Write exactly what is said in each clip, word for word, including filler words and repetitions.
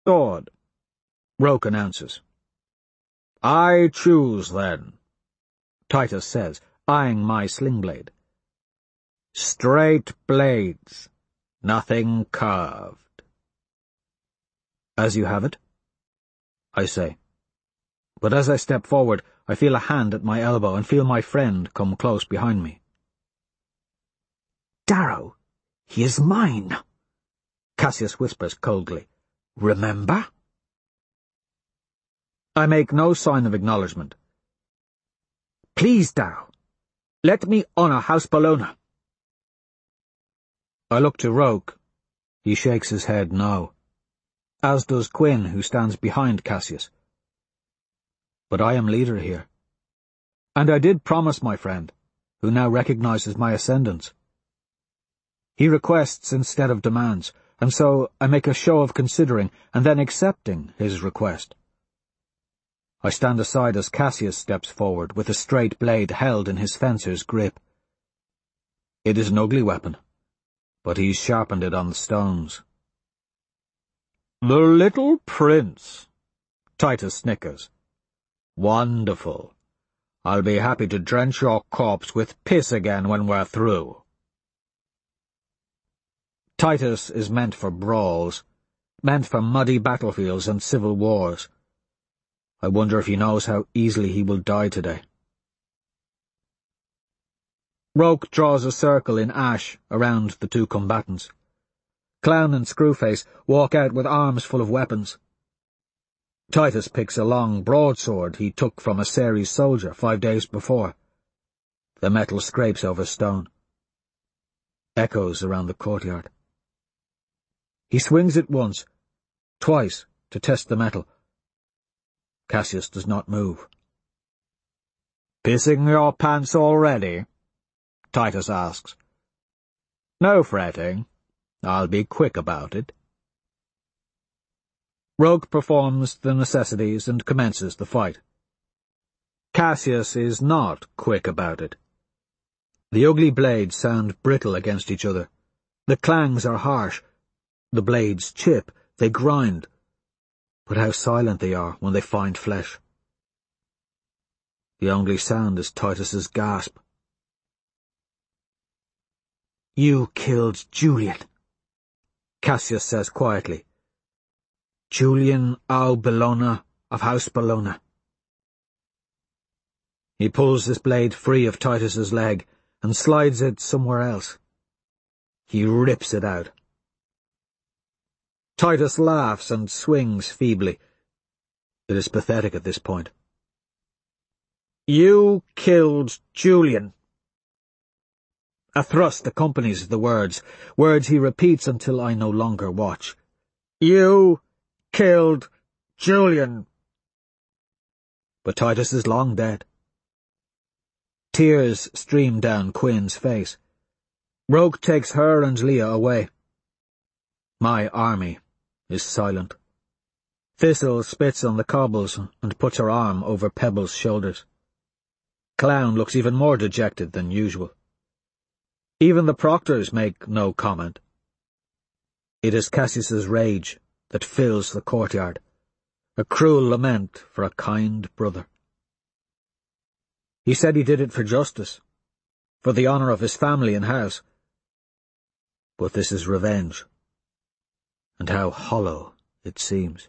Sword, Roke announces. I choose, then, Titus says, eyeing my sling blade. Straight blades, nothing curved. As you have it, I say. But as I step forward, I feel a hand at my elbow and feel my friend come close behind me. Darrow, he is mine, Cassius whispers coldly. Remember? I make no sign of acknowledgement. Please, Darrow, let me honor House Bologna. I look to Roke. He shakes his head no, as does Quinn, who stands behind Cassius. But I am leader here. And I did promise my friend, who now recognizes my ascendance. He requests instead of demands, and so I make a show of considering and then accepting his request. I stand aside as Cassius steps forward with a straight blade held in his fencer's grip. It is an ugly weapon, but he's sharpened it on the stones. The little prince, Titus snickers. Wonderful. I'll be happy to drench your corpse with piss again when we're through. Titus is meant for brawls, meant for muddy battlefields and civil wars. I wonder if he knows how easily he will die today. Roke draws a circle in ash around the two combatants. Clown and Screwface walk out with arms full of weapons. Titus picks a long broadsword he took from a Ceres soldier five days before. The metal scrapes over stone. Echoes around the courtyard. He swings it once, twice, to test the metal. Cassius does not move. Pissing your pants already? Titus asks. No fretting. I'll be quick about it. Roke performs the necessities and commences the fight. Cassius is not quick about it. The ugly blades sound brittle against each other. The clangs are harsh. The blades chip, they grind. But how silent they are when they find flesh. The only sound is Titus's gasp. You killed Julian, Cassius says quietly. Julian au Bologna of House Bologna. He pulls his blade free of Titus's leg and slides it somewhere else. He rips it out. Titus laughs and swings feebly. It is pathetic at this point. You killed Julian. A thrust accompanies the words, words he repeats until I no longer watch. You killed Julian. But Titus is long dead. Tears stream down Quinn's face. Roke takes her and Leah away. My army is silent. Thistle spits on the cobbles and puts her arm over Pebble's shoulders. Clown looks even more dejected than usual. Even the proctors make no comment. It is Cassius's rage that fills the courtyard, a cruel lament for a kind brother. He said he did it for justice, for the honour of his family and house. But this is revenge, and how hollow it seems.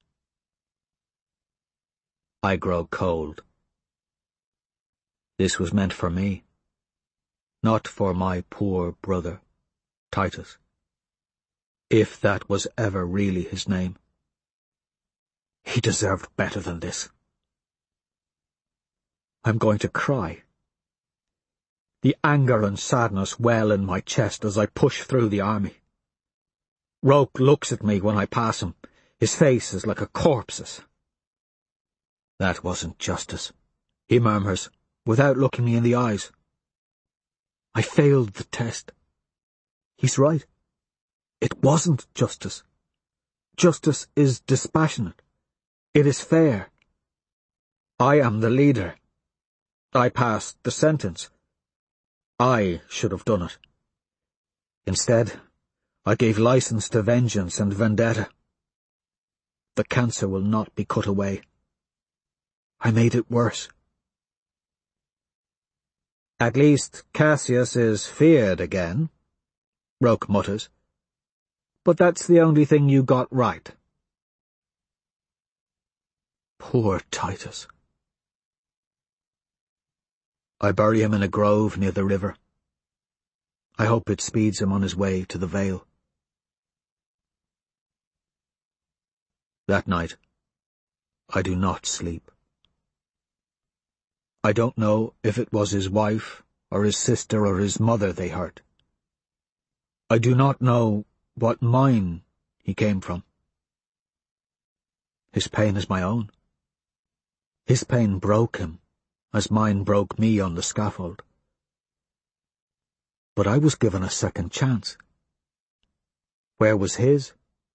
I grow cold. This was meant for me, not for my poor brother, Titus, if that was ever really his name. He deserved better than this. I'm going to cry. The anger and sadness well in my chest as I push through the army. Roke looks at me when I pass him. His face is like a corpse's. That wasn't justice, he murmurs, without looking me in the eyes. I failed the test. He's right. It wasn't justice. Justice is dispassionate. It is fair. I am the leader. I passed the sentence. I should have done it. Instead, I gave license to vengeance and vendetta. the cancer will not be cut away. I made it worse. At least Cassius is feared again, Roke mutters. But that's the only thing you got right. Poor Titus. I bury him in a grove near the river. I hope it speeds him on his way to the Vale. That night, I do not sleep. I don't know if it was his wife, or his sister, or his mother they hurt. I do not know what mine he came from. His pain is my own. His pain broke him, as mine broke me on the scaffold. But I was given a second chance. Where was his?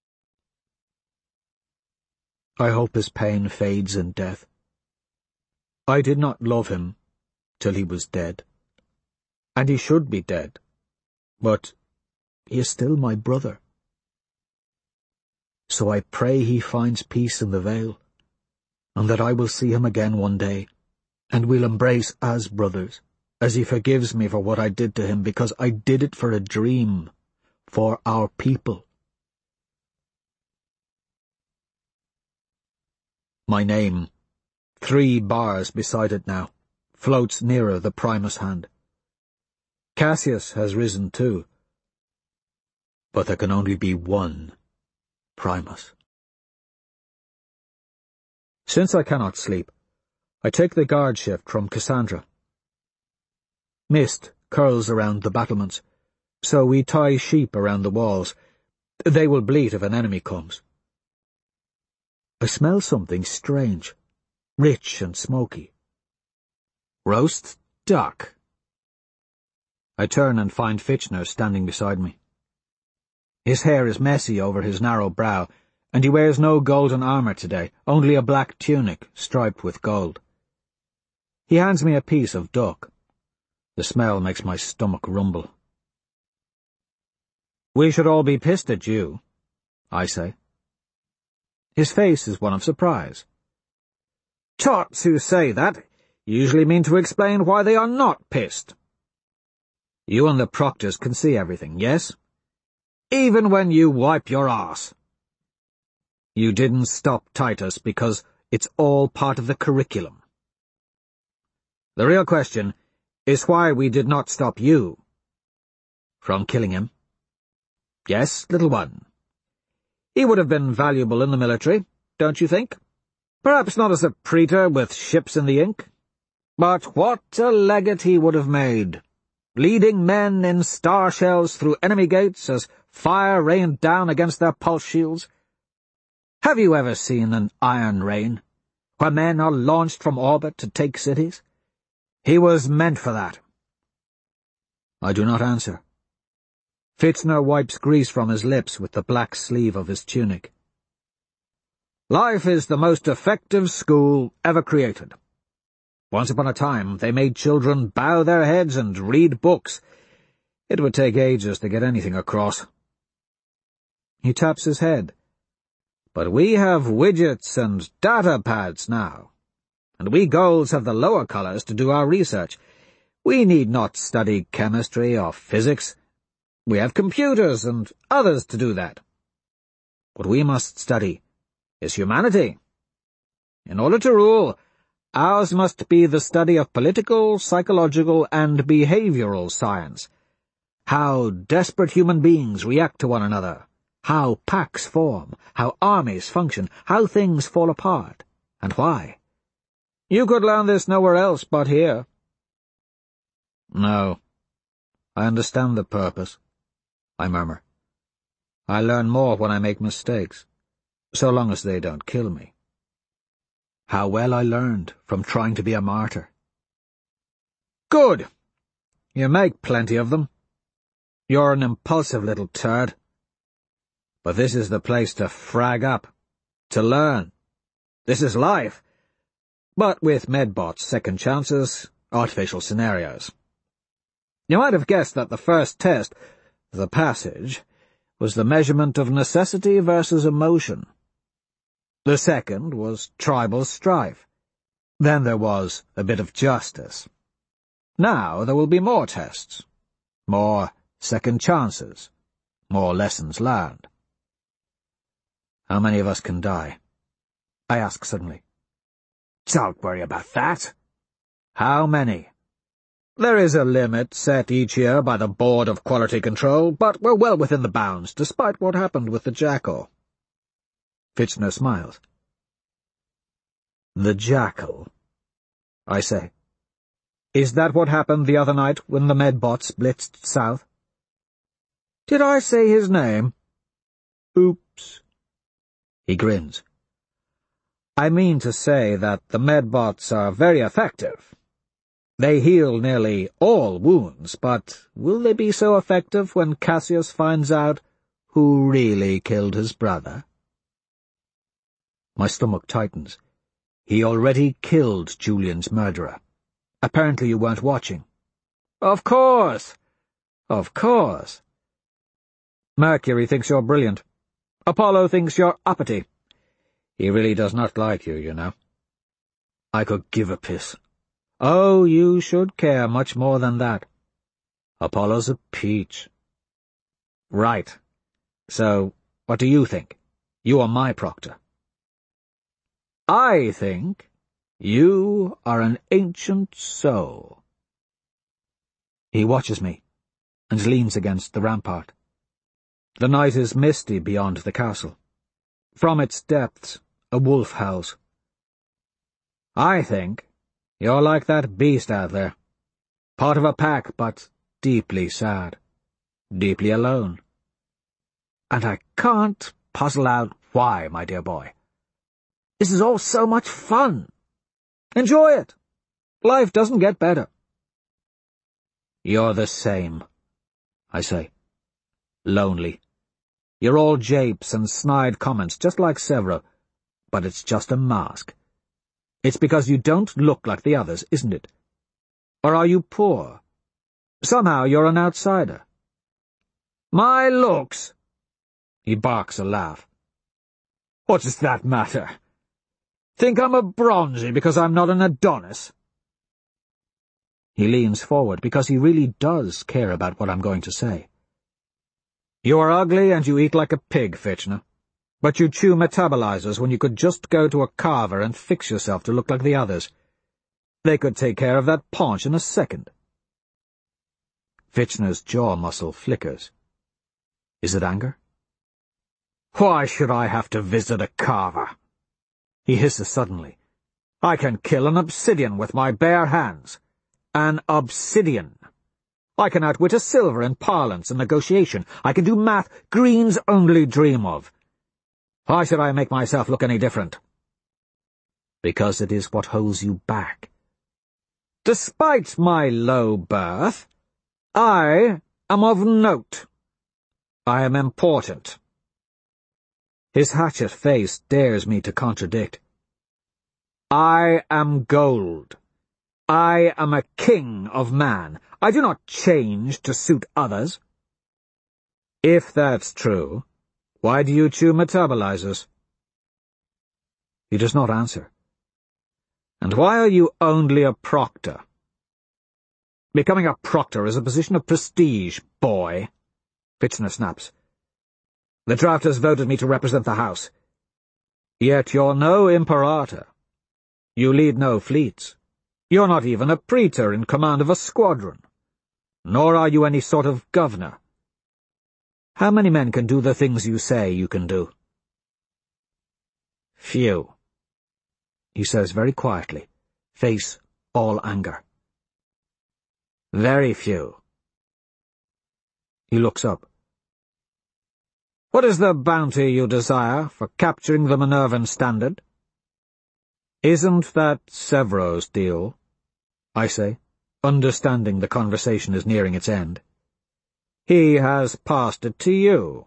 I hope his pain fades in death. I did not love him till he was dead. And he should be dead. But he is still my brother. So I pray he finds peace in the Vale, and that I will see him again one day, and we'll embrace as brothers, as he forgives me for what I did to him, because I did it for a dream, for our people. My name, three bars beside it now, floats nearer the Primus hand. Cassius has risen too. But there can only be one Primus. Since I cannot sleep, I take the guard shift from Cassandra. Mist curls around the battlements, so we tie sheep around the walls. They will bleat if an enemy comes. I smell something strange, rich and smoky. Roast duck. I turn and find Fitchner standing beside me. His hair is messy over his narrow brow, and he wears no golden armour today, only a black tunic striped with gold. He hands me a piece of duck. The smell makes my stomach rumble. "We should all be pissed at you," I say. His face is one of surprise. "Tots who say that usually mean to explain why they are not pissed. You and the proctors can see everything, yes? Even when you wipe your arse. You didn't stop Titus because it's all part of the curriculum. The real question is why we did not stop you from killing him. Yes, little one. He would have been valuable in the military, don't you think? Perhaps not as a praetor with ships in the ink. But what a legate he would have made, leading men in star shells through enemy gates as fire rained down against their pulse shields. Have you ever seen an iron rain, where men are launched from orbit to take cities? He was meant for that." I do not answer. Fitchner wipes grease from his lips with the black sleeve of his tunic. "Life is the most effective school ever created. Once upon a time, they made children bow their heads and read books. It would take ages to get anything across." He taps his head. "But we have widgets and data pads now, and we Golds have the lower colours to do our research. We need not study chemistry or physics. We have computers and others to do that. What we must study is humanity. In order to rule, ours must be the study of political, psychological, and behavioral science. How desperate human beings react to one another, how packs form, how armies function, how things fall apart, and why. You could learn this nowhere else but here." "No, I understand the purpose," I murmur. "I learn more when I make mistakes, so long as they don't kill me. How well I learned from trying to be a martyr." "Good. You make plenty of them. You're an impulsive little turd. But this is the place to frag up, to learn. This is life, but with medbots, second chances, artificial scenarios. You might have guessed that the first test, the passage, was the measurement of necessity versus emotion. The second was tribal strife. Then there was a bit of justice. Now there will be more tests, more second chances, more lessons learned. How many of us can die? I ask suddenly. Don't worry about that. How many? There is a limit set each year by the Board of Quality Control, but we're well within the bounds, despite what happened with the Jackal. Fitchner smiles. The Jackal, I say. Is that what happened the other night when the Medbots blitzed south? Did I say his name? Oops. He grins. I mean to say that the Medbots are very effective. They heal nearly all wounds, but will they be so effective when Cassius finds out who really killed his brother? My stomach tightens. He already killed Julian's murderer. Apparently you weren't watching. Of course! Of course! Mercury thinks you're brilliant. Apollo thinks you're uppity. He really does not like you, you know. I could give a piss. Oh, you should care much more than that. Apollo's a peach. Right. So, what do you think? You are my proctor. I think you are an ancient soul. He watches me, and leans against the rampart. The night is misty beyond the castle. From its depths, a wolf howls. I think you're like that beast out there. Part of a pack, but deeply sad. Deeply alone. And I can't puzzle out why, my dear boy. This is all so much fun. Enjoy it. Life doesn't get better. You're the same, I say. Lonely. You're all japes and snide comments, just like Severo, but it's just a mask. It's because you don't look like the others, isn't it? Or are you poor? Somehow you're an outsider. My looks! He barks a laugh. What does that matter? Think I'm a bronzy because I'm not an Adonis? He leans forward because he really does care about what I'm going to say. You are ugly and you eat like a pig, Fitchner. But you chew metabolizers when you could just go to a carver and fix yourself to look like the others. They could take care of that paunch in a second. Fitchner's jaw muscle flickers. Is it anger? Why should I have to visit a carver? He hisses suddenly. I can kill an obsidian with my bare hands. An obsidian. I can outwit a silver in parlance and negotiation. I can do math greens only dream of. Why should I make myself look any different? Because it is what holds you back. Despite my low birth, I am of note. I am important. His hatchet face dares me to contradict. I am gold. I am a king of man. I do not change to suit others. If that's true, why do you chew metabolizers? He does not answer. And why are you only a proctor? Becoming a proctor is a position of prestige, boy. Fitchner snaps. The drafters voted me to represent the house. Yet you're no imperator. You lead no fleets. You're not even a praetor in command of a squadron. Nor are you any sort of governor. How many men can do the things you say you can do? Few. He says very quietly, face all anger. Very few. He looks up. What is the bounty you desire for capturing the Minervan Standard? Isn't that Severo's deal? I say, understanding the conversation is nearing its end. He has passed it to you.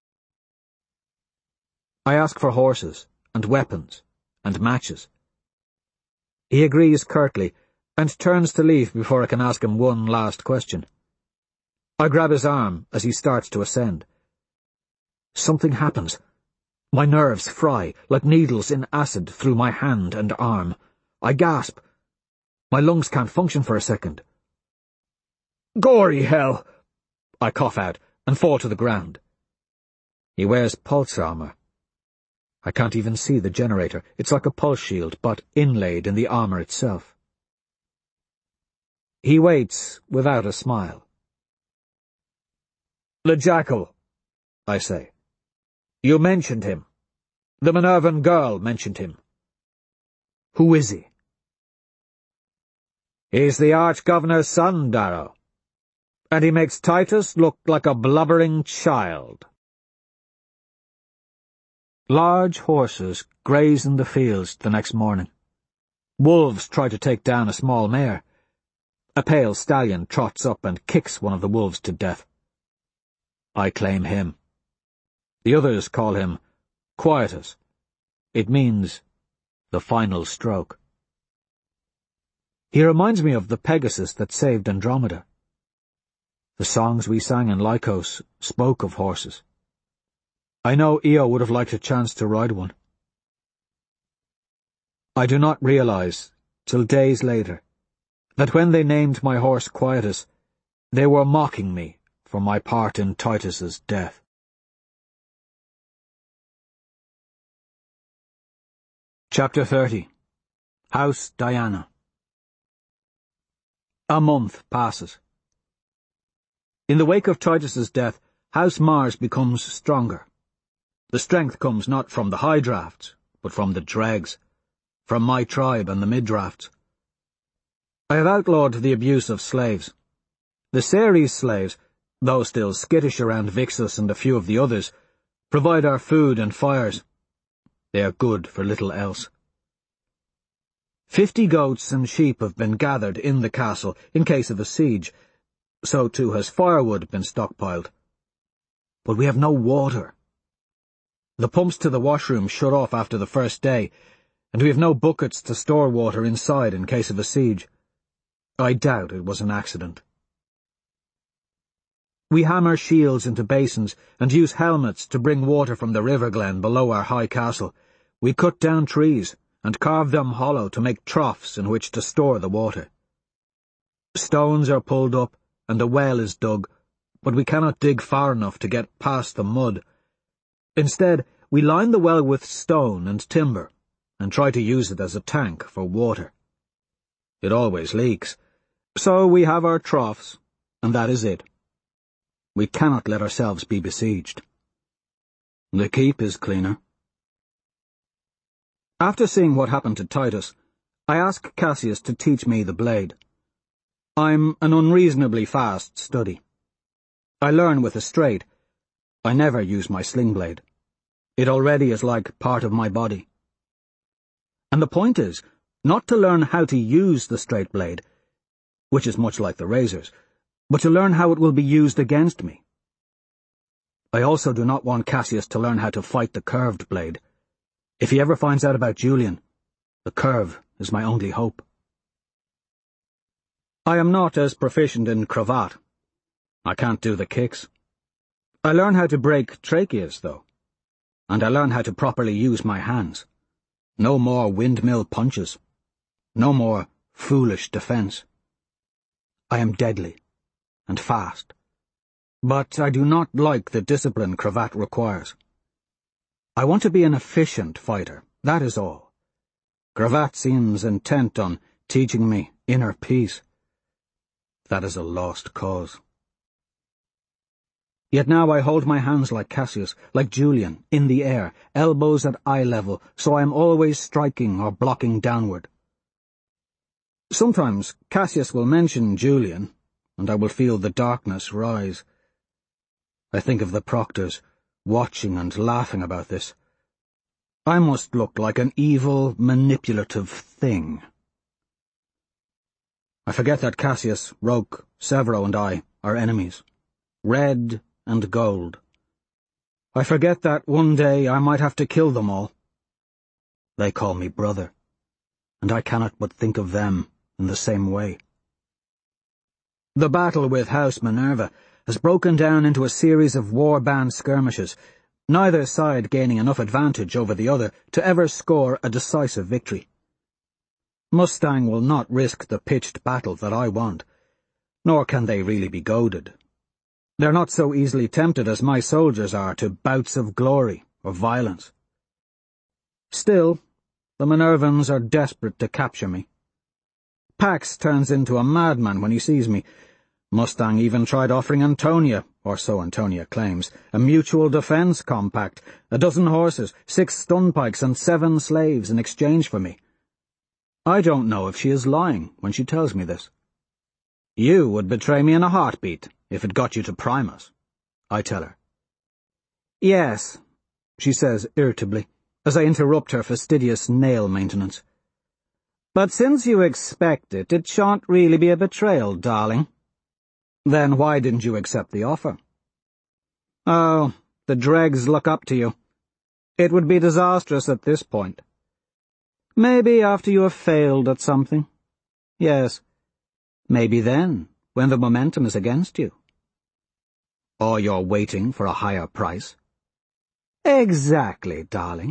I ask for horses, and weapons, and matches. He agrees curtly, and turns to leave before I can ask him one last question. I grab his arm as he starts to ascend. Something happens. My nerves fry like needles in acid through my hand and arm. I gasp. My lungs can't function for a second. "Gory hell!" I cough out and fall to the ground. He wears pulse armor. I can't even see the generator. It's like a pulse shield, but inlaid in the armor itself. He waits without a smile. "The Jackal," I say. "You mentioned him. The Minervan girl mentioned him. Who is he?" "He's the Arch-Governor's son, Darrow. And he makes Titus look like a blubbering child." Large horses graze in the fields the next morning. Wolves try to take down a small mare. A pale stallion trots up and kicks one of the wolves to death. I claim him. The others call him Quietus. It means the final stroke. He reminds me of the Pegasus that saved Andromeda. The songs we sang in Lycos spoke of horses. I know Io would have liked a chance to ride one. I do not realize, till days later, that when they named my horse Quietus, they were mocking me for my part in Titus's death. Chapter thirty. House Diana. A month passes. In the wake of Titus's death, House Mars becomes stronger. The strength comes not from the high drafts, but from the dregs, from my tribe and the mid-drafts. I have outlawed the abuse of slaves. The Ceres slaves, though still skittish around Vixus and a few of the others, provide our food and fires. They are good for little else. Fifty goats and sheep have been gathered in the castle in case of a siege. So too has firewood been stockpiled. But we have no water. The pumps to the washroom shut off after the first day, and we have no buckets to store water inside in case of a siege. I doubt it was an accident. We hammer shields into basins and use helmets to bring water from the river glen below our high castle. We cut down trees and carve them hollow to make troughs in which to store the water. Stones are pulled up and a well is dug, but we cannot dig far enough to get past the mud. Instead, we line the well with stone and timber and try to use it as a tank for water. It always leaks, so we have our troughs, and that is it. We cannot let ourselves be besieged. The keep is cleaner. After seeing what happened to Titus, I ask Cassius to teach me the blade. I'm an unreasonably fast study. I learn with a straight. I never use my sling blade. It already is like part of my body. And the point is, not to learn how to use the straight blade, which is much like the razors, but to learn how it will be used against me. I also do not want Cassius to learn how to fight the curved blade. If he ever finds out about Julian, the curve is my only hope. I am not as proficient in cravat. I can't do the kicks. I learn how to break tracheas, though, and I learn how to properly use my hands. No more windmill punches. No more foolish defense. I am deadly and fast, but I do not like the discipline cravat requires. I want to be an efficient fighter, that is all. Cravat seems intent on teaching me inner peace. That is a lost cause. Yet now I hold my hands like Cassius, like Julian, in the air, elbows at eye level, so I am always striking or blocking downward. Sometimes Cassius will mention Julian, and I will feel the darkness rise. I think of the proctors, watching and laughing about this. I must look like an evil, manipulative thing. I forget that Cassius, Roque, Severo, and I are enemies. Red and gold. I forget that one day I might have to kill them all. They call me brother, and I cannot but think of them in the same way. The battle with House Minerva has broken down into a series of war-band skirmishes, neither side gaining enough advantage over the other to ever score a decisive victory. Mustang will not risk the pitched battle that I want, nor can they really be goaded. They're not so easily tempted as my soldiers are to bouts of glory or violence. Still, the Minervans are desperate to capture me. Pax turns into a madman when he sees me. Mustang even tried offering Antonia, or so Antonia claims, a mutual defence compact, a dozen horses, six stunpikes, and seven slaves in exchange for me. I don't know if she is lying when she tells me this. You would betray me in a heartbeat if it got you to Primus, I tell her. Yes, she says irritably, as I interrupt her fastidious nail maintenance. But since you expect it, it shan't really be a betrayal, darling. Then why didn't you accept the offer? Oh, the dregs look up to you. It would be disastrous at this point. Maybe after you have failed at something. Yes, maybe then, when the momentum is against you. Or you're waiting for a higher price. Exactly, darling.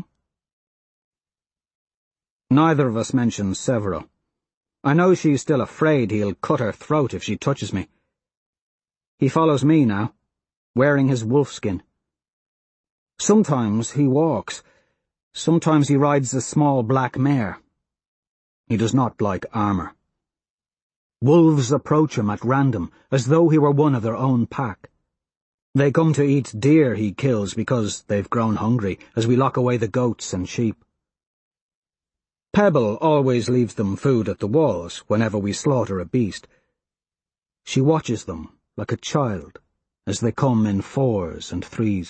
Neither of us mentions Severo. I know she's still afraid he'll cut her throat if she touches me. He follows me now, wearing his wolfskin. Sometimes he walks, sometimes he rides a small black mare. He does not like armour. Wolves approach him at random, as though he were one of their own pack. They come to eat deer he kills because they've grown hungry, as we lock away the goats and sheep. Pebble always leaves them food at the walls whenever we slaughter a beast. She watches them like a child as they come in fours and threes.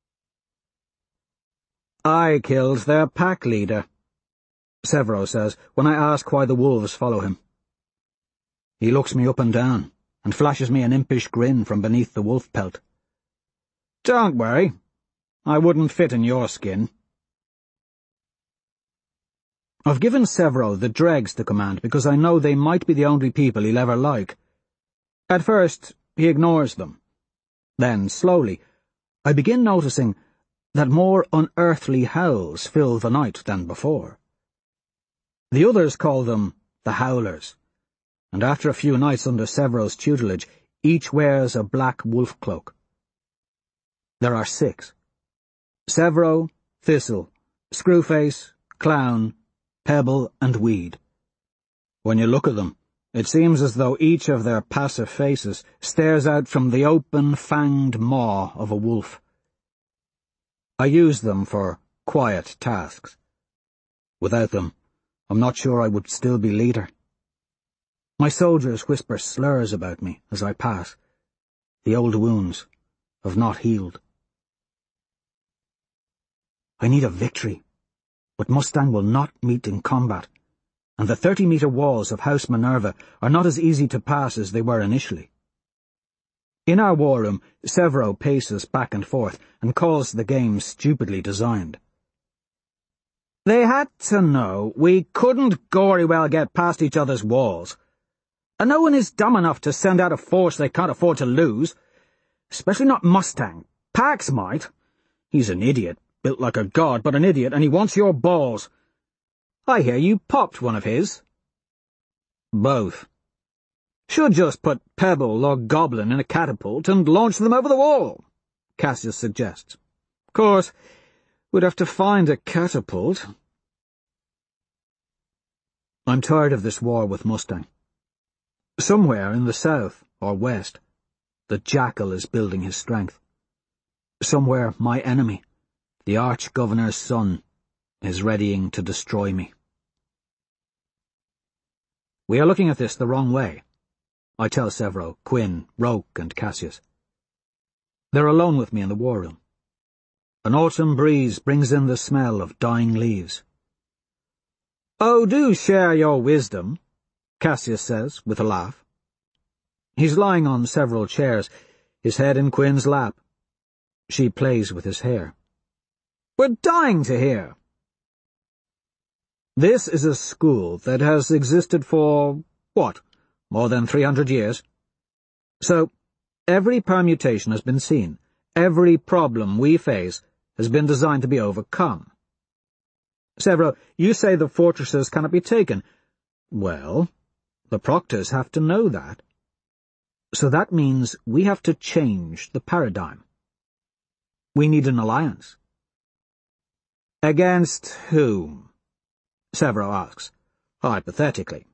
I killed their pack leader, Severo says when I ask why the wolves follow him. He looks me up and down and flashes me an impish grin from beneath the wolf pelt. Don't worry, I wouldn't fit in your skin. I've given Severo the dregs to command because I know they might be the only people he'll ever like. At first, he ignores them. Then, slowly, I begin noticing that more unearthly howls fill the night than before. The others call them the Howlers, and after a few nights under Severo's tutelage, each wears a black wolf cloak. There are six. Severo, Thistle, Screwface, Clown, Pebble, and Weed. When you look at them, it seems as though each of their passive faces stares out from the open, fanged maw of a wolf. I use them for quiet tasks. Without them, I'm not sure I would still be leader. My soldiers whisper slurs about me as I pass. The old wounds have not healed. I need a victory, but Mustang will not meet in combat, and the thirty-metre walls of House Minerva are not as easy to pass as they were initially. In our war room, Severo paces back and forth and calls the game stupidly designed. They had to know we couldn't gory well get past each other's walls, and no one is dumb enough to send out a force they can't afford to lose, especially not Mustang. Pax might. He's an idiot, built like a god, but an idiot, and he wants your balls. I hear you popped one of his. Both. Should just put Pebble or Goblin in a catapult and launch them over the wall, Cassius suggests. Of course, we'd have to find a catapult. I'm tired of this war with Mustang. Somewhere in the south or west, the Jackal is building his strength. Somewhere my enemy, the Arch-Governor's son, is readying to destroy me. We are looking at this the wrong way, I tell Severo, Quinn, Roke, and Cassius. They're alone with me in the war room. An autumn breeze brings in the smell of dying leaves. Oh, do share your wisdom, Cassius says, with a laugh. He's lying on several chairs, his head in Quinn's lap. She plays with his hair. We're dying to hear. This is a school that has existed for, what, more than three hundred years? So, every permutation has been seen, every problem we face has been designed to be overcome. Severo, you say the fortresses cannot be taken. Well, the proctors have to know that. So that means we have to change the paradigm. We need an alliance. Against whom? Severo asks, hypothetically.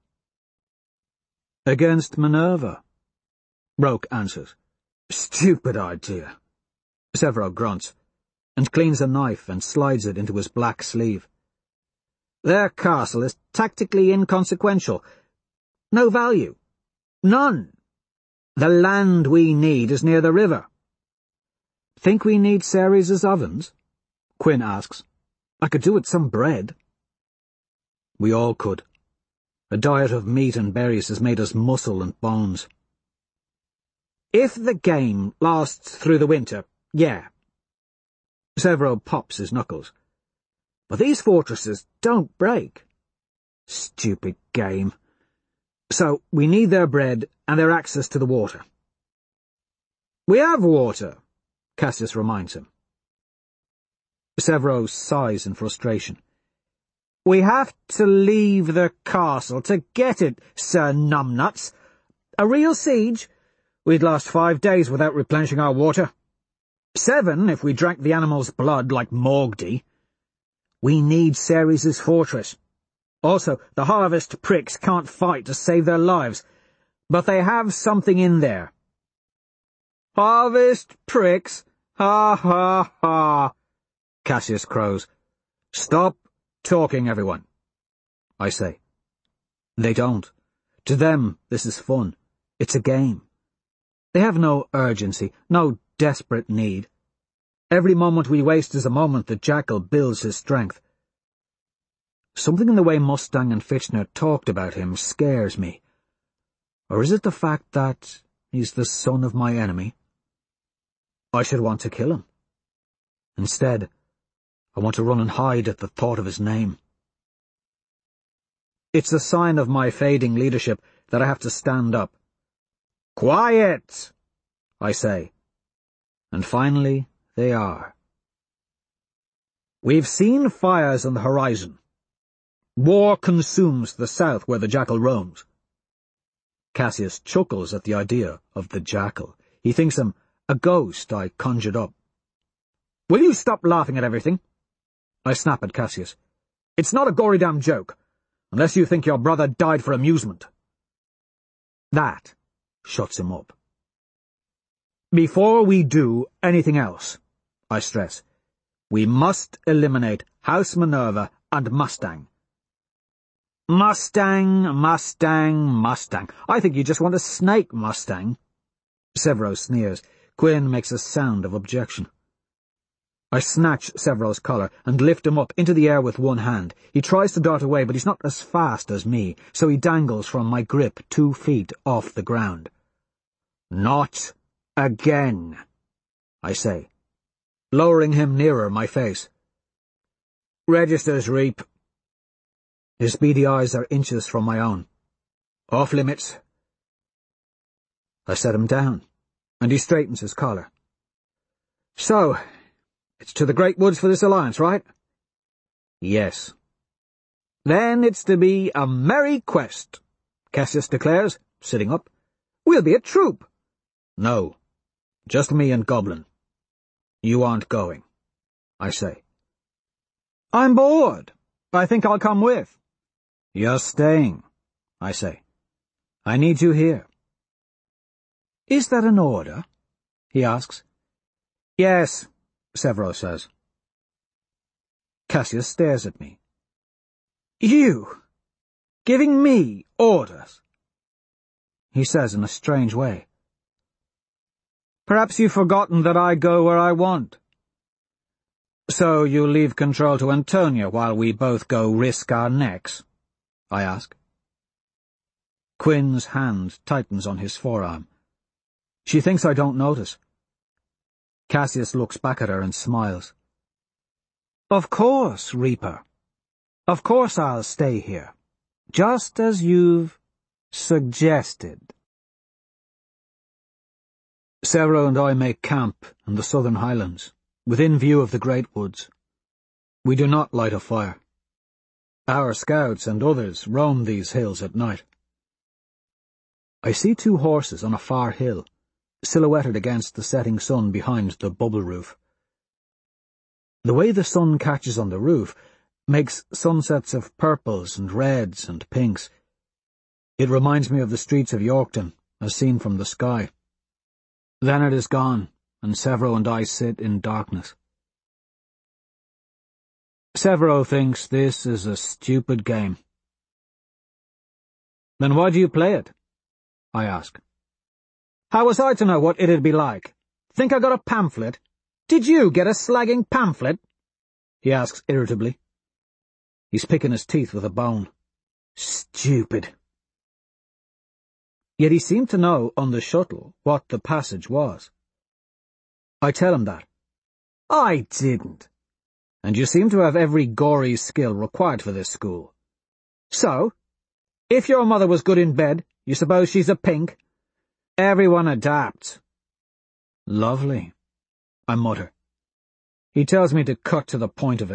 Against Minerva, Roke answers. Stupid idea. Severo grunts, and cleans a knife and slides it into his black sleeve. Their castle is tactically inconsequential. No value. None. The land we need is near the river. Think we need Ceres' ovens? Quinn asks. I could do with some bread. We all could. A diet of meat and berries has made us muscle and bones. If the game lasts through the winter, yeah. Severo pops his knuckles. But these fortresses don't break. Stupid game. So we need their bread and their access to the water. We have water, Cassius reminds him. Severo sighs in frustration. We have to leave the castle to get it, Sir Numbnuts. A real siege? We'd last five days without replenishing our water. Seven if we drank the animal's blood like Morgdy. We need Ceres' fortress. Also, the harvest pricks can't fight to save their lives, but they have something in there. Harvest pricks? Ha ha ha, Cassius crows. Stop talking, everyone, I say. They don't. To them, this is fun. It's a game. They have no urgency, no desperate need. Every moment we waste is a moment that Jackal builds his strength. Something in the way Mustang and Fitchner talked about him scares me. Or is it the fact that he's the son of my enemy? I should want to kill him. Instead, I want to run and hide at the thought of his name. It's a sign of my fading leadership that I have to stand up. Quiet, I say. And finally, they are. We've seen fires on the horizon. War consumes the south where the Jackal roams. Cassius chuckles at the idea of the Jackal. He thinks him a ghost I conjured up. Will you stop laughing at everything? I snap at Cassius. It's not a gory damn joke, unless you think your brother died for amusement. That shuts him up. Before we do anything else, I stress, we must eliminate House Minerva and Mustang. Mustang, Mustang, Mustang. I think you just want to snake Mustang. Severo sneers. Quinn makes a sound of objection. I snatch Severo's collar and lift him up into the air with one hand. He tries to dart away, but he's not as fast as me, so he dangles from my grip two feet off the ground. Not again, I say, lowering him nearer my face. Registers, Reap. His beady eyes are inches from my own. Off limits. I set him down, and he straightens his collar. So, it's to the Great Woods for this alliance, right? Yes. Then it's to be a merry quest, Cassius declares, sitting up. We'll be a troop. No, just me and Goblin. You aren't going, I say. I'm bored. I think I'll come with. You're staying, I say. I need you here. Is that an order? He asks. Yes, Severo says. Cassius stares at me. You? Giving me orders? He says in a strange way. Perhaps you've forgotten that I go where I want. So you'll leave control to Antonia while we both go risk our necks? I ask. Quinn's hand tightens on his forearm. She thinks I don't notice. Cassius looks back at her and smiles. Of course, Reaper. Of course I'll stay here, just as you've suggested. Severo and I make camp in the southern highlands. within view of the great woods. We do not light a fire. Our scouts and others roam these hills at night. I see two horses on a far hill, silhouetted against the setting sun behind the bubble roof. The way the sun catches on the roof makes sunsets of purples and reds and pinks. It reminds me of the streets of Yorkton, as seen from the sky. Then it is gone, and Severo and I sit in darkness. Severo thinks this is a stupid game. Then why do you play it? I ask. How was I to know what it'd be like? Think I got a pamphlet? Did you get a slagging pamphlet? He asks irritably. He's picking his teeth with a bone. Stupid. Yet he seemed to know on the shuttle what the passage was. I tell him that. I didn't. And you seem to have every gory skill required for this school. So, if your mother was good in bed, you suppose she's a pink? Everyone adapts. Lovely, I mutter. He tells me to cut to the point of it.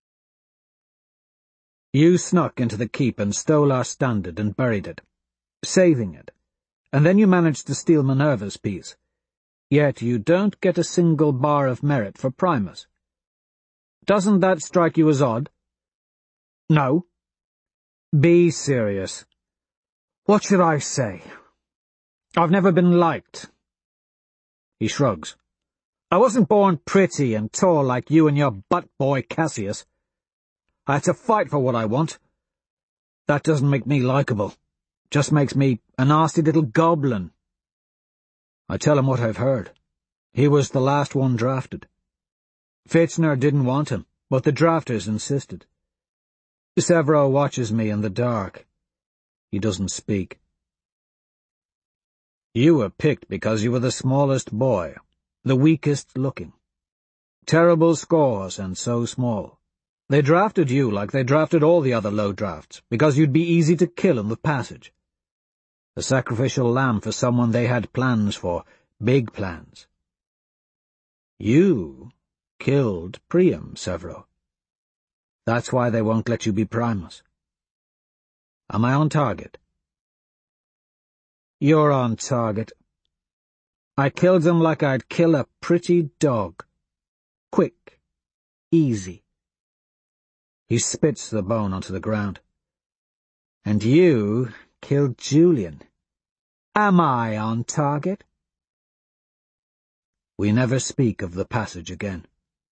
You snuck into the keep and stole our standard and buried it, saving it, and then you managed to steal Minerva's piece. Yet you don't get a single bar of merit for Primus. Doesn't that strike you as odd? No. Be serious. What should I say? I've never been liked. He shrugs. I wasn't born pretty and tall like you and your butt-boy Cassius. I had to fight for what I want. That doesn't make me likeable. Just makes me a nasty little goblin. I tell him what I've heard. He was the last one drafted. Fitchner didn't want him, but the drafters insisted. Severo watches me in the dark. He doesn't speak. You were picked because you were the smallest boy, the weakest looking. Terrible scores and so small. They drafted you like they drafted all the other low drafts, because you'd be easy to kill in the passage. A sacrificial lamb for someone they had plans for, big plans. You killed Priam, Severo. That's why they won't let you be Primus. Am I on target? You're on target. I killed him like I'd kill a pretty dog. Quick. Easy. He spits the bone onto the ground. And you killed Julian. Am I on target? We never speak of the passage again.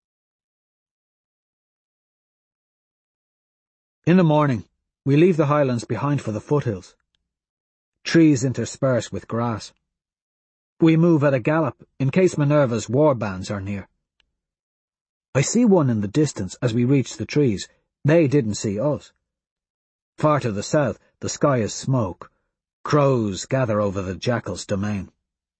In the morning, we leave the highlands behind for the foothills. Trees intersperse with grass. We move at a gallop in case Minerva's war bands are near. I see one in the distance as we reach the trees. They didn't see us. Far to the south, the sky is smoke. Crows gather over the jackal's domain.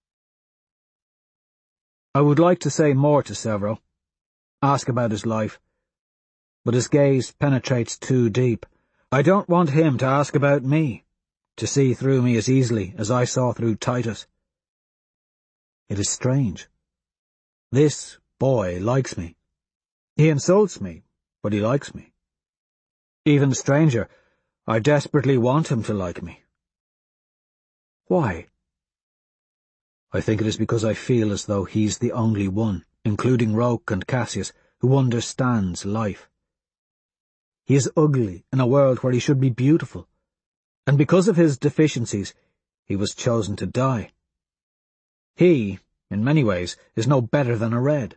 I would like to say more to Severo, ask about his life, but his gaze penetrates too deep. I don't want him to ask about me, to see through me as easily as I saw through Titus. It is strange. This boy likes me. He insults me, but he likes me. Even stranger, I desperately want him to like me. Why? I think it is because I feel as though he's the only one, including Roke and Cassius, who understands life. He is ugly in a world where he should be beautiful, and because of his deficiencies, he was chosen to die. He, in many ways, is no better than a Red.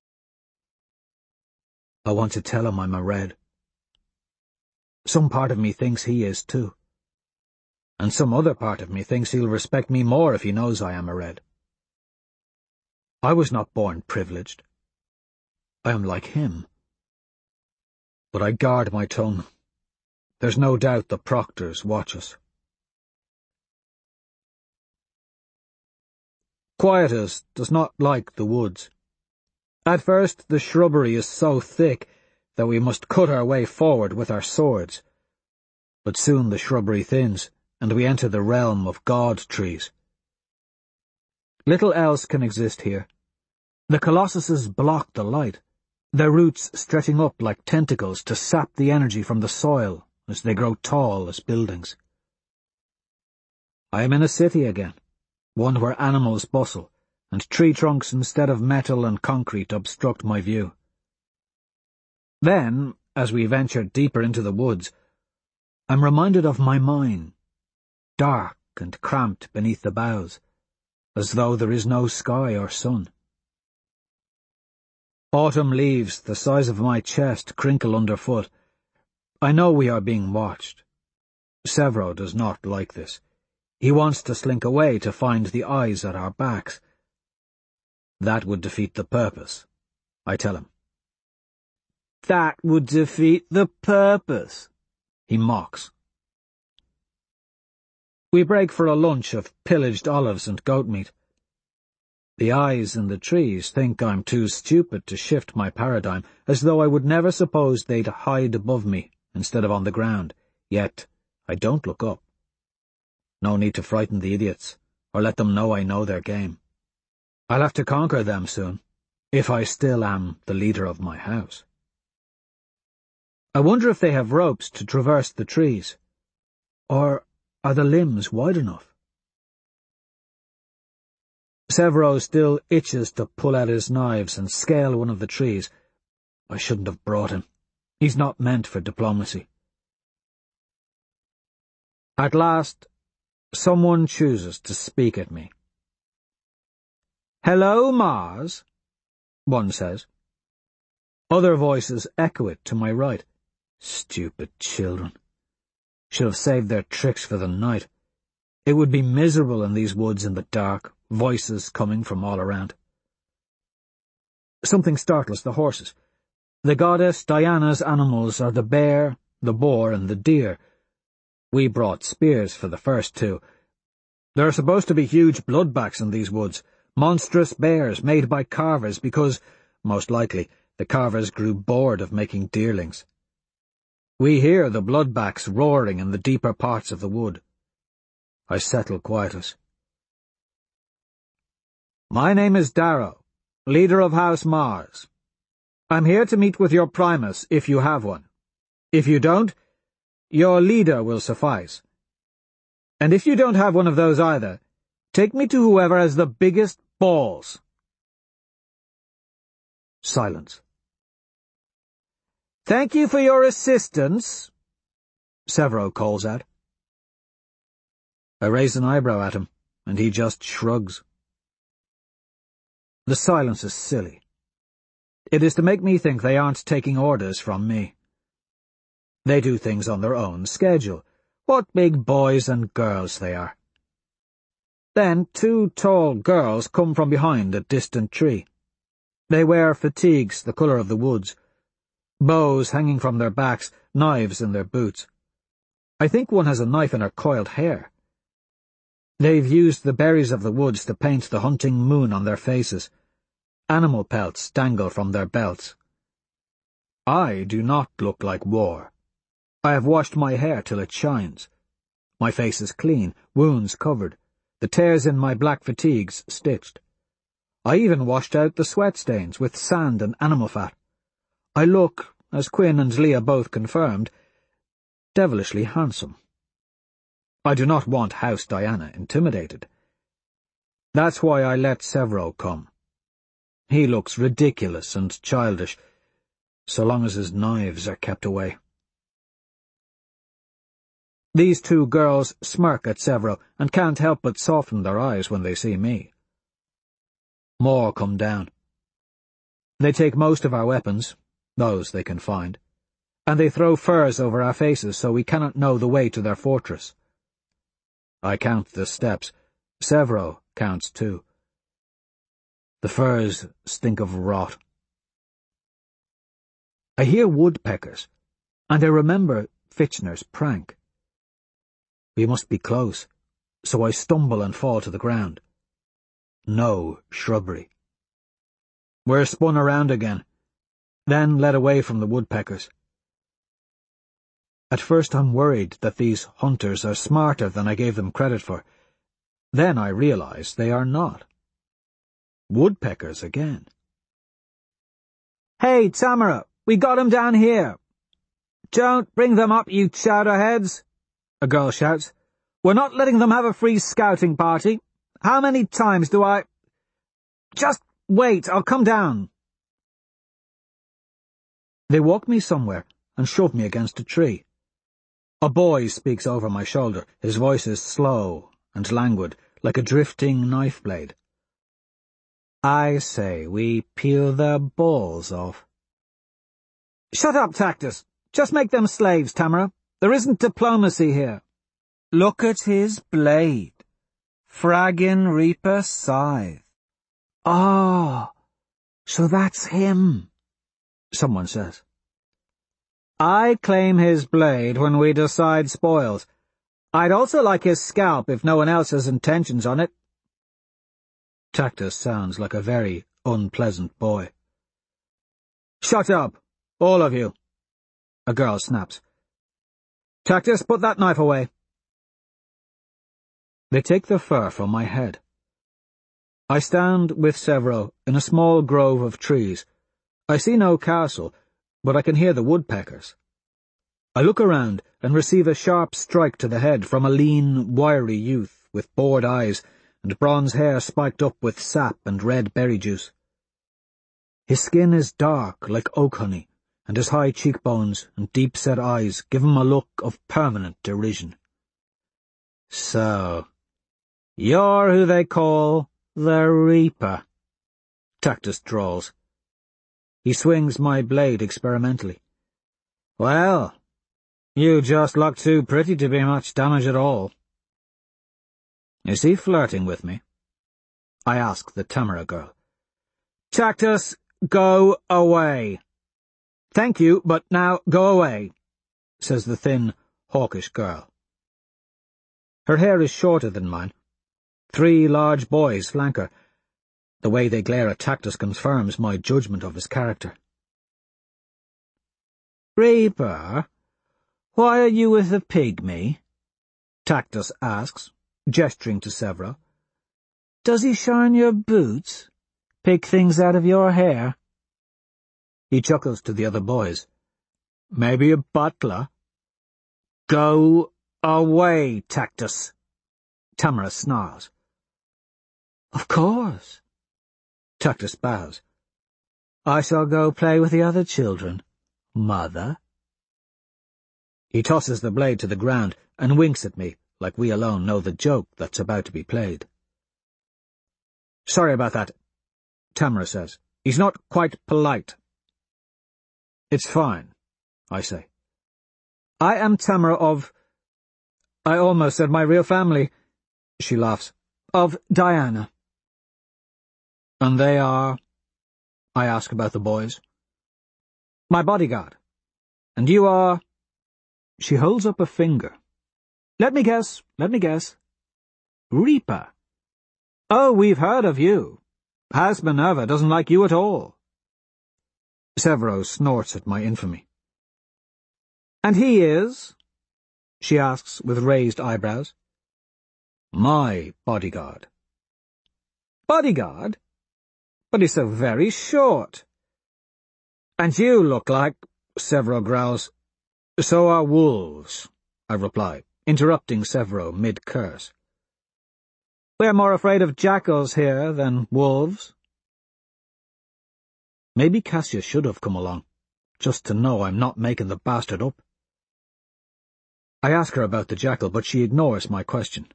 I want to tell him I'm a Red. Some part of me thinks he is too. And some other part of me thinks he'll respect me more if he knows I am a Red. I was not born privileged. I am like him. But I guard my tongue. There's no doubt the proctors watch us. Quietus does not like the woods. At first the shrubbery is so thick that we must cut our way forward with our swords. But soon the shrubbery thins, and we enter the realm of god trees. Little else can exist here. The colossuses block the light, their roots stretching up like tentacles to sap the energy from the soil as they grow tall as buildings. I am in a city again, one where animals bustle, and tree trunks instead of metal and concrete obstruct my view. Then, as we venture deeper into the woods, I'm reminded of my mine, dark and cramped beneath the boughs, as though there is no sky or sun. Autumn leaves the size of my chest crinkle underfoot. I know we are being watched. Severo does not like this. He wants to slink away to find the eyes at our backs. That would defeat the purpose, I tell him. That would defeat the purpose, he mocks. We break for a lunch of pillaged olives and goat meat. The eyes in the trees think I'm too stupid to shift my paradigm, as though I would never suppose they'd hide above me instead of on the ground, yet I don't look up. No need to frighten the idiots, or let them know I know their game. I'll have to conquer them soon, if I still am the leader of my house. I wonder if they have ropes to traverse the trees, or are the limbs wide enough? Severo still itches to pull out his knives and scale one of the trees. I shouldn't have brought him. He's not meant for diplomacy. At last, someone chooses to speak at me. "Hello, Mars," one says. Other voices echo it to my right. Stupid children. Should have saved their tricks for the night. It would be miserable in these woods in the dark, voices coming from all around. Something startles the horses. The goddess Diana's animals are the bear, the boar, and the deer. We brought spears for the first two. There are supposed to be huge bloodbacks in these woods, monstrous bears made by carvers because, most likely, the carvers grew bored of making deerlings. We hear the bloodbacks roaring in the deeper parts of the wood. I settle quietus. "My name is Darrow, leader of House Mars. I'm here to meet with your Primus, if you have one. If you don't, your leader will suffice. And if you don't have one of those either, take me to whoever has the biggest balls." Silence. "Thank you for your assistance," Severo calls out. I raise an eyebrow at him, and he just shrugs. The silence is silly. It is to make me think they aren't taking orders from me. They do things on their own schedule. What big boys and girls they are. Then two tall girls come from behind a distant tree. They wear fatigues the colour of the woods, bows hanging from their backs, knives in their boots. I think one has a knife in her coiled hair. They've used the berries of the woods to paint the hunting moon on their faces. Animal pelts dangle from their belts. I do not look like war. I have washed my hair till it shines. My face is clean, wounds covered, the tears in my black fatigues stitched. I even washed out the sweat stains with sand and animal fat. I look, as Quinn and Leah both confirmed, devilishly handsome. I do not want House Diana intimidated. That's why I let Severo come. He looks ridiculous and childish, so long as his knives are kept away. These two girls smirk at Severo and can't help but soften their eyes when they see me. More come down. They take most of our weapons, those they can find, and they throw furs over our faces so we cannot know the way to their fortress. I count the steps. Severo counts too. The furs stink of rot. I hear woodpeckers, and I remember Fitchner's prank. We must be close, so I stumble and fall to the ground. No shrubbery. We're spun around again, then led away from the woodpeckers. At first I'm worried that these hunters are smarter than I gave them credit for. Then I realize they are not. Woodpeckers again. Hey, Tamara, we got 'em down here. Don't bring them up, you chowderheads, a girl shouts. We're not letting them have a free scouting party. How many times do I— Just wait, I'll come down. They walk me somewhere and shove me against a tree. A boy speaks over my shoulder. His voice is slow and languid, like a drifting knife blade. I say we peel their balls off. Shut up, Tactus. Just make them slaves, Tamara. There isn't diplomacy here. Look at his blade. Fraggin' Reaper scythe. Ah, oh, so that's him, someone says. I claim his blade when we decide spoils. I'd also like his scalp if no one else has intentions on it. Tactus sounds like a very unpleasant boy. Shut up, all of you, a girl snaps. Tactus, put that knife away. They take the fur from my head. I stand with Severo in a small grove of trees. I see no castle, but I can hear the woodpeckers. I look around and receive a sharp strike to the head from a lean, wiry youth with bored eyes and bronze hair spiked up with sap and red berry juice. His skin is dark like oak honey, and his high cheekbones and deep-set eyes give him a look of permanent derision. So, you're who they call the Reaper, Tactus drawls. He swings my blade experimentally. Well, you just look too pretty to be much damage at all. Is he flirting with me? I ask the Tamara girl. Tactus, go away. Thank you, but now go away, says the thin, hawkish girl. Her hair is shorter than mine. Three large boys flank her. The way they glare at Tactus confirms my judgment of his character. Reaper, why are you with the pygmy? Tactus asks, gesturing to Severo. Does he shine your boots? Pick things out of your hair? He chuckles to the other boys. Maybe a butler? Go away, Tactus, Tamara snarls. Of course. Tactus bows. I shall go play with the other children, Mother. He tosses the blade to the ground and winks at me, like we alone know the joke that's about to be played. Sorry about that, Tamara says. He's not quite polite. It's fine, I say. I am Tamara of— I almost said my real family, she laughs, of Diana. And they are— I ask about the boys. My bodyguard. And you are— She holds up a finger. Let me guess, let me guess. Reaper. Oh, we've heard of you. House Minerva doesn't like you at all. Severo snorts at my infamy. And he is? She asks with raised eyebrows. My bodyguard. Bodyguard? But he's so very short. And you look like— Severo growls. So are wolves, I reply, interrupting Severo mid-curse. We're more afraid of jackals here than wolves. Maybe Cassia should have come along, just to know I'm not making the bastard up. I ask her about the jackal, but she ignores my question.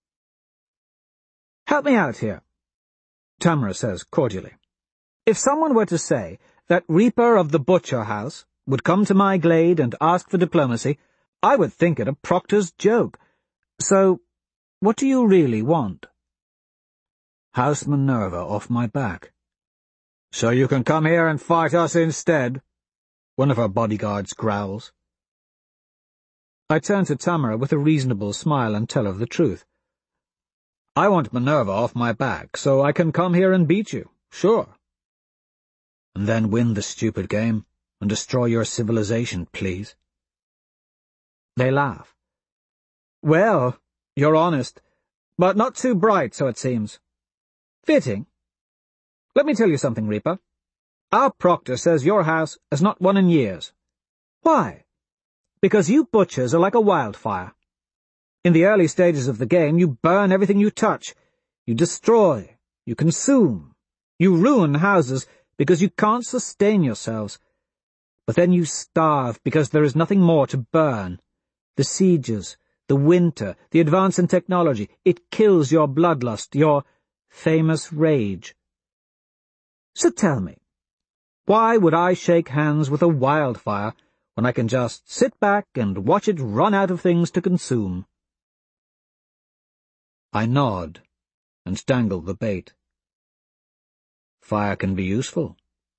Help me out here, Tamara says cordially. If someone were to say that Reaper of the Butcher House would come to my glade and ask for diplomacy, I would think it a proctor's joke. So, what do you really want? House Minerva off my back. So you can come here and fight us instead, one of her bodyguards growls. I turn to Tamara with a reasonable smile and tell her the truth. I want Minerva off my back, so I can come here and beat you, sure. And then win the stupid game and destroy your civilization, please. They laugh. Well, you're honest, but not too bright, so it seems. Fitting. Let me tell you something, Reaper. Our proctor says your house has not won in years. Why? Because you butchers are like a wildfire. In the early stages of the game, you burn everything you touch. You destroy. You consume. You ruin houses because you can't sustain yourselves. But then you starve because there is nothing more to burn. The sieges, the winter, the advance in technology, it kills your bloodlust, your famous rage. So tell me, why would I shake hands with a wildfire when I can just sit back and watch it run out of things to consume? I nod and dangle the bait. Fire can be useful.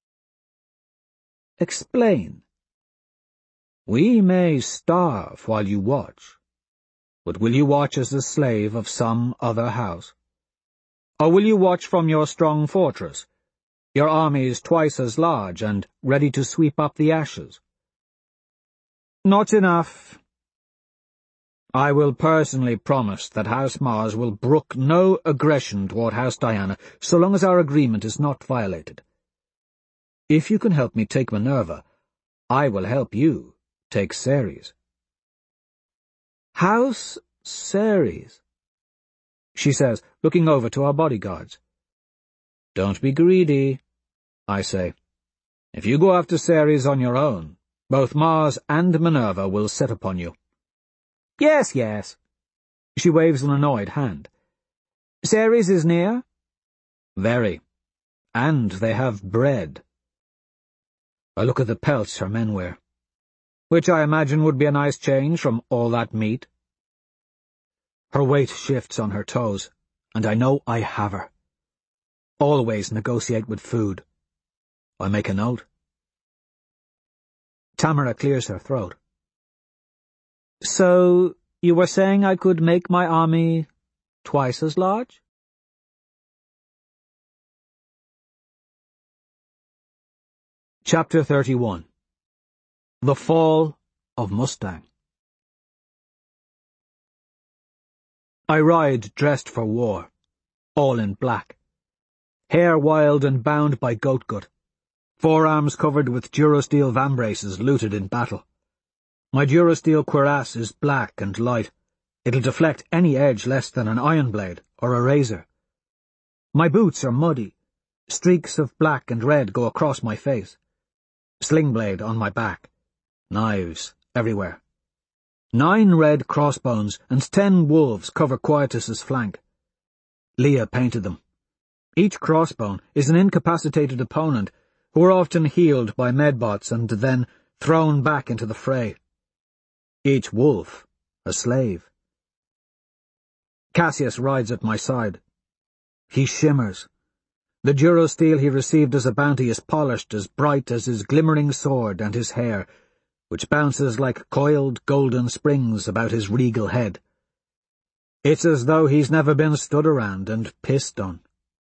Explain. We may starve while you watch, but will you watch as the slave of some other house? Or will you watch from your strong fortress, your armies twice as large and ready to sweep up the ashes? Not enough. I will personally promise that House Mars will brook no aggression toward House Diana so long as our agreement is not violated. If you can help me take Minerva, I will help you take Ceres. House Ceres, she says, looking over to our bodyguards. Don't be greedy, I say. If you go after Ceres on your own, both Mars and Minerva will set upon you. Yes, yes. She waves an annoyed hand. Ceres is near? Very. And they have bread. I look at the pelts her men wear, which I imagine would be a nice change from all that meat. Her weight shifts on her toes, and I know I have her. Always negotiate with food. I make a note. Tamara clears her throat. So, you were saying I could make my army twice as large? Chapter thirty-one. The Fall of Mustang. I ride dressed for war, all in black. Hair wild and bound by goat gut. Forearms covered with Durosteel vambraces looted in battle. My Durosteel cuirass is black and light. It'll deflect any edge less than an iron blade or a razor. My boots are muddy. Streaks of black and red go across my face. Sling blade on my back. Knives everywhere. Nine red crossbones and ten wolves cover Quietus's flank. Leah painted them. Each crossbone is an incapacitated opponent who are often healed by medbots and then thrown back into the fray. Each wolf a slave. Cassius rides at my side. He shimmers. The Durosteel he received as a bounty is polished as bright as his glimmering sword and his hair, which bounces like coiled golden springs about his regal head. It's as though he's never been stood around and pissed on.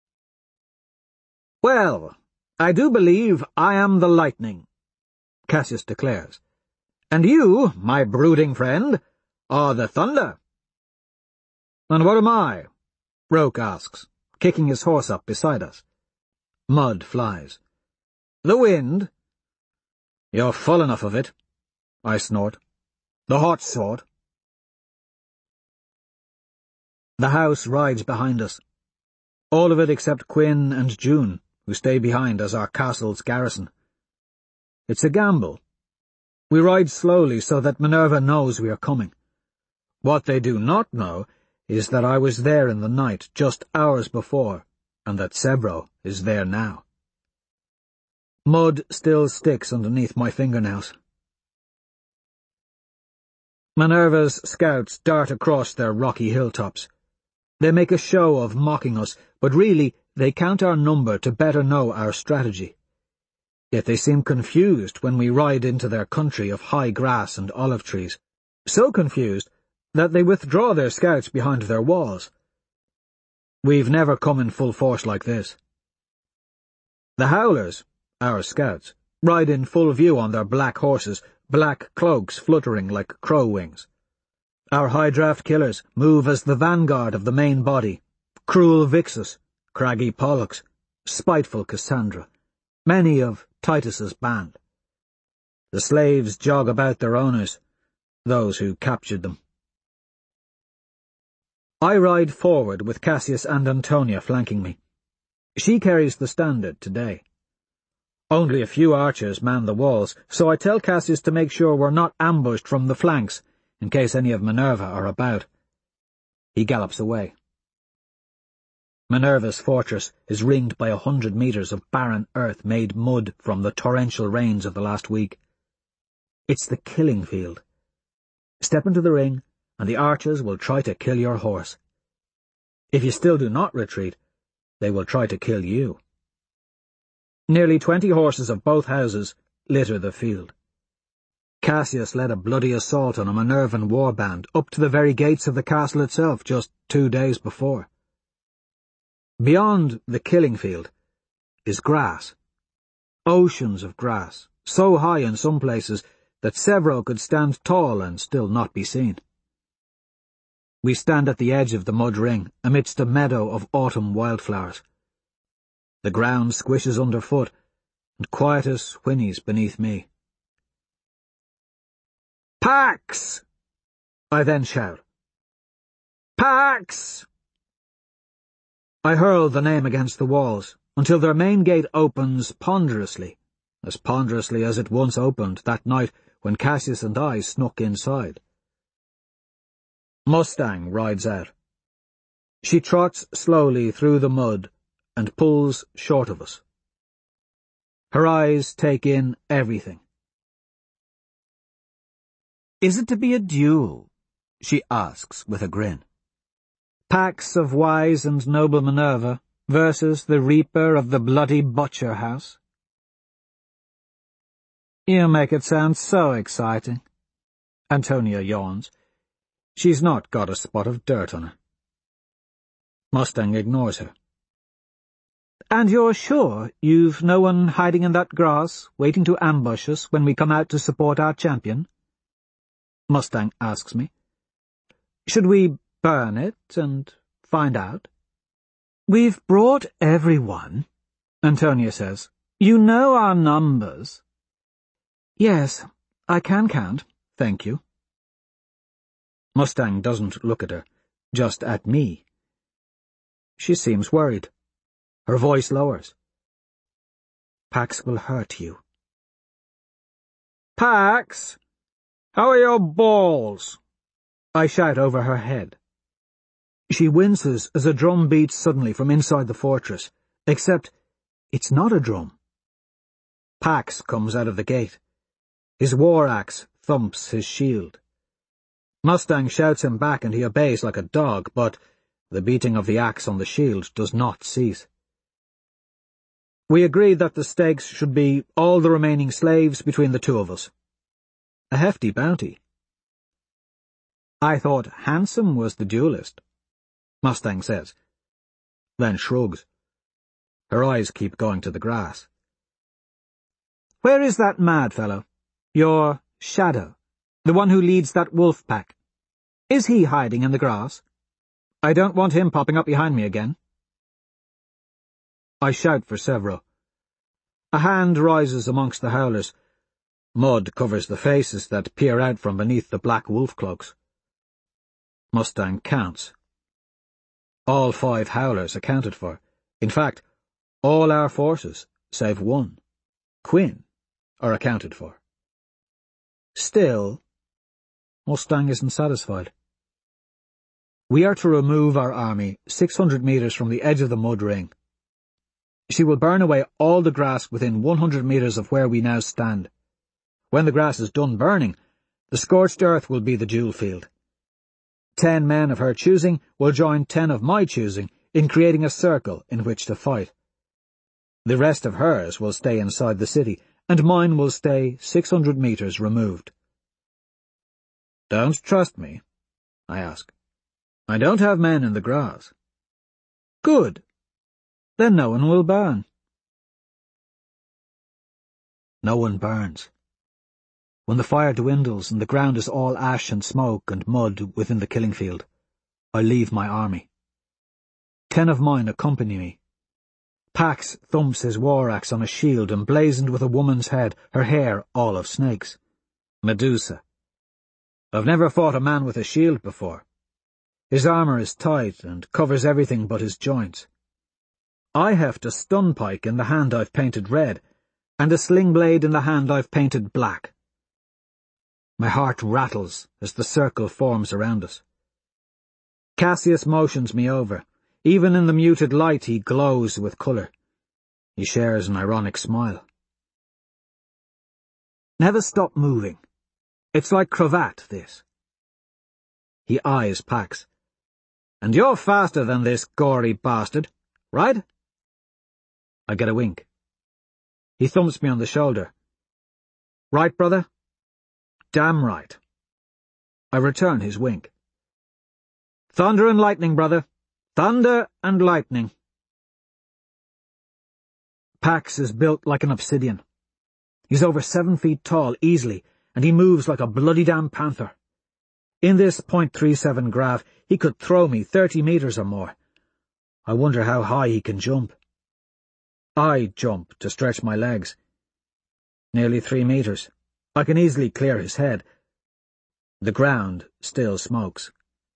Well, I do believe I am the lightning, Cassius declares. And you, my brooding friend, are the thunder. And what am I? Roke asks, kicking his horse up beside us. Mud flies. The wind? You're full enough of it, I snort. The hot sort. The house rides behind us. All of it except Quinn and June, who stay behind as our castle's garrison. It's a gamble. We ride slowly so that Minerva knows we are coming. What they do not know is that I was there in the night, just hours before, and that Sebro is there now. Mud still sticks underneath my fingernails. Minerva's scouts dart across their rocky hilltops. They make a show of mocking us, but really they count our number to better know our strategy. Yet they seem confused when we ride into their country of high grass and olive trees, so confused that they withdraw their scouts behind their walls. We've never come in full force like this. The Howlers, our scouts, ride in full view on their black horses, black cloaks fluttering like crow wings. Our high-draft killers move as the vanguard of the main body, cruel Vixus, craggy Pollux, spiteful Cassandra, many of Titus's band. The slaves jog about their owners, those who captured them. I ride forward with Cassius and Antonia flanking me. She carries the standard today. Only a few archers man the walls, so I tell Cassius to make sure we're not ambushed from the flanks, in case any of Minerva are about. He gallops away. Minerva's fortress is ringed by a hundred metres of barren earth made mud from the torrential rains of the last week. It's the killing field. Step into the ring, and the archers will try to kill your horse. If you still do not retreat, they will try to kill you. Nearly twenty horses of both houses litter the field. Cassius led a bloody assault on a Minervan warband up to the very gates of the castle itself just two days before. Beyond the killing field is grass. Oceans of grass, so high in some places that several could stand tall and still not be seen. We stand at the edge of the mud ring, amidst a meadow of autumn wildflowers. The ground squishes underfoot, and Quietus whinnies beneath me. "Pax!" I then shout. "Pax!" I hurl the name against the walls, until their main gate opens ponderously, as ponderously as it once opened that night when Cassius and I snuck inside. Mustang rides out. She trots slowly through the mud and pulls short of us. Her eyes take in everything. "Is it to be a duel?" she asks with a grin. Pax of wise and noble Minerva versus the reaper of the bloody butcher house. You make it sound so exciting. Antonia yawns. She's not got a spot of dirt on her. Mustang ignores her. And you're sure you've no one hiding in that grass, waiting to ambush us when we come out to support our champion? Mustang asks me. Should we burn it and find out? We've brought everyone, Antonia says. You know our numbers. Yes, I can count, thank you. Mustang doesn't look at her, just at me. She seems worried. Her voice lowers. Pax will hurt you. Pax! How are your balls? I shout over her head. She winces as a drum beats suddenly from inside the fortress, except it's not a drum. Pax comes out of the gate. His war axe thumps his shield. Mustang shouts him back and he obeys like a dog, but the beating of the axe on the shield does not cease. We agree that the stakes should be all the remaining slaves between the two of us. A hefty bounty. I thought Handsome was the duellist, Mustang says, then shrugs. Her eyes keep going to the grass. Where is that mad fellow? Your Shadow, the one who leads that wolf pack. Is he hiding in the grass? I don't want him popping up behind me again. I shout for several. A hand rises amongst the howlers. Mud covers the faces that peer out from beneath the black wolf cloaks. Mustang counts. All five howlers accounted for. In fact, all our forces, save one, Quinn, are accounted for. Still, Mustang isn't satisfied. We are to remove our army six hundred metres from the edge of the mud ring. She will burn away all the grass within one hundred metres of where we now stand. When the grass is done burning, the scorched earth will be the duel field. Ten men of her choosing will join ten of my choosing in creating a circle in which to fight. The rest of hers will stay inside the city, and mine will stay six hundred metres removed. Don't trust me? I ask. I don't have men in the grass. Good. Then no one will burn. No one burns. When the fire dwindles and the ground is all ash and smoke and mud within the killing field, I leave my army. Ten of mine accompany me. Pax thumps his war axe on a shield emblazoned with a woman's head, her hair all of snakes. Medusa. I've never fought a man with a shield before. His armour is tight and covers everything but his joints. I heft a stun pike in the hand I've painted red, and a sling blade in the hand I've painted black. My heart rattles as the circle forms around us. Cassius motions me over. Even in the muted light he glows with colour. He shares an ironic smile. Never stop moving. It's like cravat, this. He eyes Pax. And you're faster than this gory bastard, right? I get a wink. He thumps me on the shoulder. Right, brother? Damn right. I return his wink. Thunder and lightning, brother. Thunder and lightning. Pax is built like an obsidian. He's over seven feet tall, easily, and he moves like a bloody damn panther. In this point three seven graph, he could throw me thirty metres or more. I wonder how high he can jump. I jump to stretch my legs. Nearly three metres. I can easily clear his head. The ground still smokes.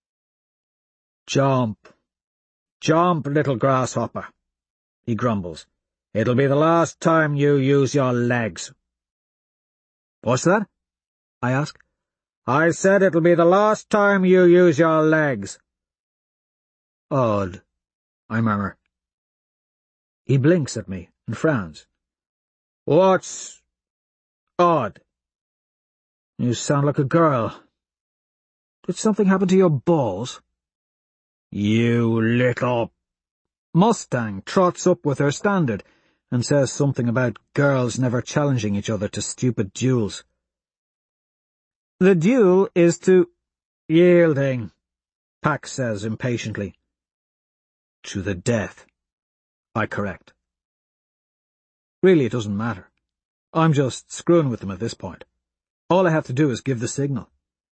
Jump. Jump, little grasshopper, he grumbles. It'll be the last time you use your legs. What's that? I ask. I said it'll be the last time you use your legs. Odd, I murmur. He blinks at me and frowns. What's odd? You sound like a girl. Did something happen to your balls? You little... Mustang trots up with her standard and says something about girls never challenging each other to stupid duels. The duel is to... Yielding, Pax says impatiently. To the death, I correct. Really, it doesn't matter. I'm just screwing with them at this point. All I have to do is give the signal.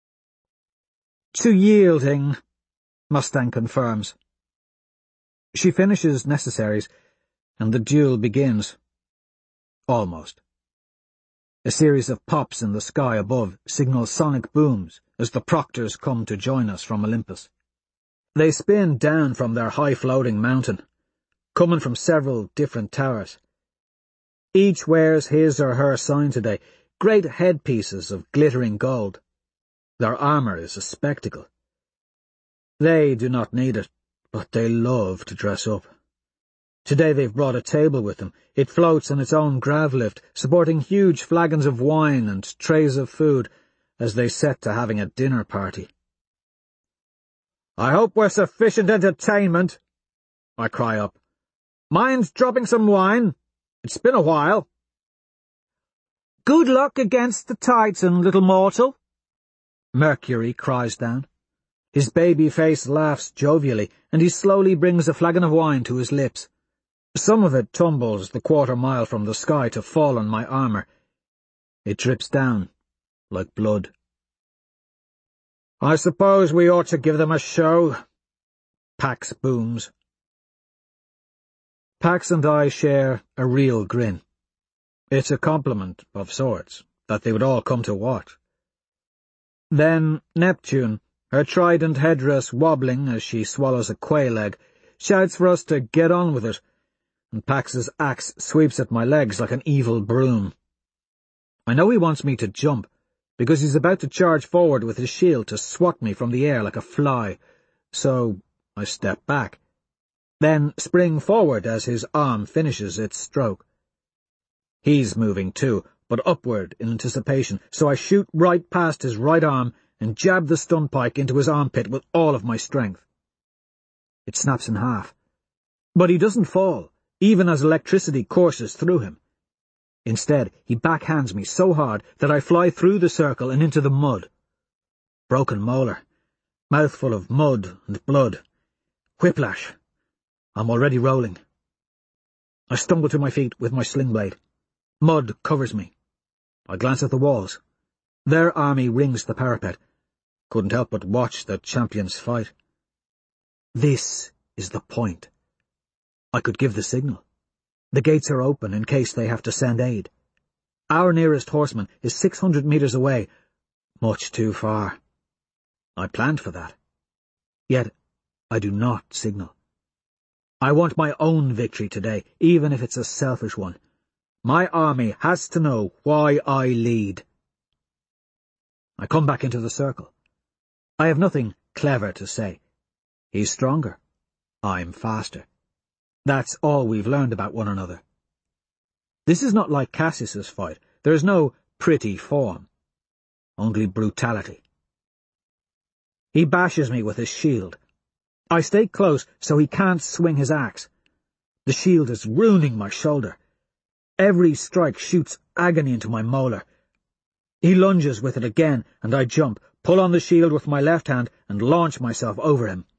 To yielding, Mustang confirms. She finishes necessaries, and the duel begins. Almost. A series of pops in the sky above signal sonic booms as the proctors come to join us from Olympus. They spin down from their high-floating mountain, coming from several different towers. Each wears his or her sign today, great headpieces of glittering gold. Their armour is a spectacle. They do not need it, but they love to dress up. Today they've brought a table with them. It floats on its own grav lift, supporting huge flagons of wine and trays of food as they set to having a dinner party. I hope we're sufficient entertainment, I cry up. Mind dropping some wine? It's been a while. Good luck against the Titan, little mortal, Mercury cries down. His baby face laughs jovially, and he slowly brings a flagon of wine to his lips. Some of it tumbles the quarter mile from the sky to fall on my armour. It drips down like blood. I suppose we ought to give them a show, Pax booms. Pax and I share a real grin. It's a compliment of sorts, that they would all come to watch. Then Neptune, her trident headdress wobbling as she swallows a quail egg, shouts for us to get on with it, and Pax's axe sweeps at my legs like an evil broom. I know he wants me to jump, because he's about to charge forward with his shield to swat me from the air like a fly, so I step back, then spring forward as his arm finishes its stroke. He's moving too, but upward in anticipation, so I shoot right past his right arm and jab the stun pike into his armpit with all of my strength. It snaps in half. But he doesn't fall, even as electricity courses through him. Instead, he backhands me so hard that I fly through the circle and into the mud. Broken molar, mouthful of mud and blood. Whiplash. I'm already rolling. I stumble to my feet with my sling blade. Mud covers me. I glance at the walls. Their army rings the parapet. Couldn't help but watch the champions fight. This is the point. I could give the signal. The gates are open in case they have to send aid. Our nearest horseman is six hundred meters away. Much too far. I planned for that. Yet I do not signal. I want my own victory today, even if it's a selfish one. My army has to know why I lead. I come back into the circle. I have nothing clever to say. He's stronger. I'm faster. That's all we've learned about one another. This is not like Cassius's fight. There is no pretty form. Only brutality. He bashes me with his shield. I stay close so he can't swing his axe. The shield is ruining my shoulder. Every strike shoots agony into my molar. He lunges with it again, and I jump, pull on the shield with my left hand, and launch myself over him.